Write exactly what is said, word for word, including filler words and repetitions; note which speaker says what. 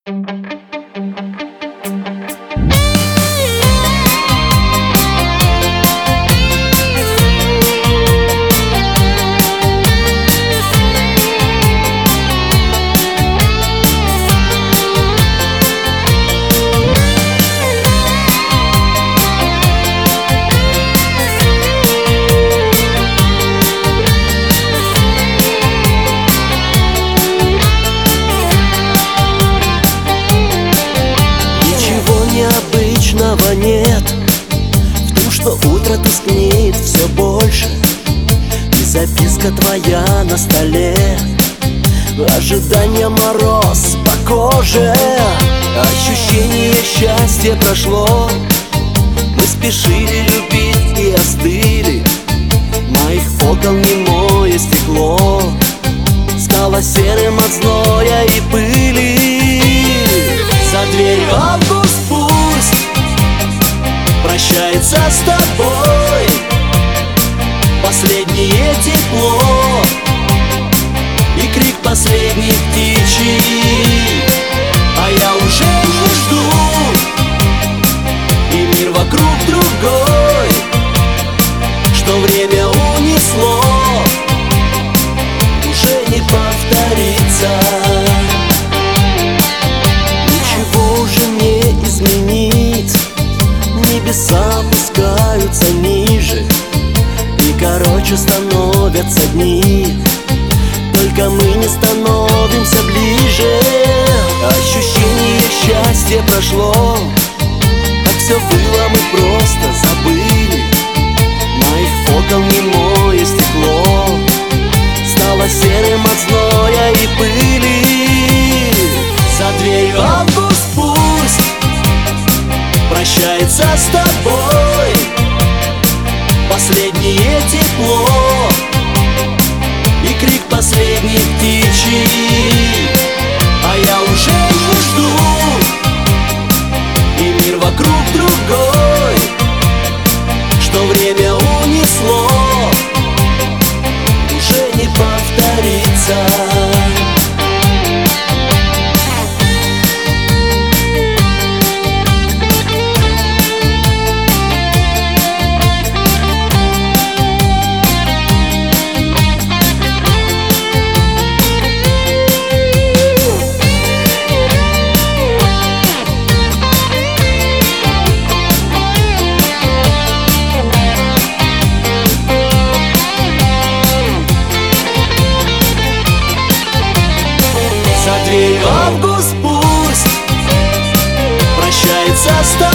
Speaker 1: Необычного нет в том, что утро тускнеет все больше, и записка твоя на столе, ожидание мороз по коже. Ощущение счастья прошло, мы спешили любить и остыли. Моих окол немое стекло стало серым от зноя и пыли. За дверью август пусть прощается с тобой, последнее тепло и крик последний птичий. А я уже не жду, и мир вокруг другой, что время унесло, уже не повторится. Ничего уже не изменить, небеса опускаются ниже, и короче становятся дни, только мы не становимся ближе. Ощущение счастья прошло, как все было, мы просто забыли. Моих окол немое стекло стало серым от зноя и пыли. За дверью август пусть прощается с тобой, последнее тепло и крик последний птичий. А я уже не жду, и мир вокруг другой, что время унесло, уже не повторится. За дверью август пусть прощается с тобой,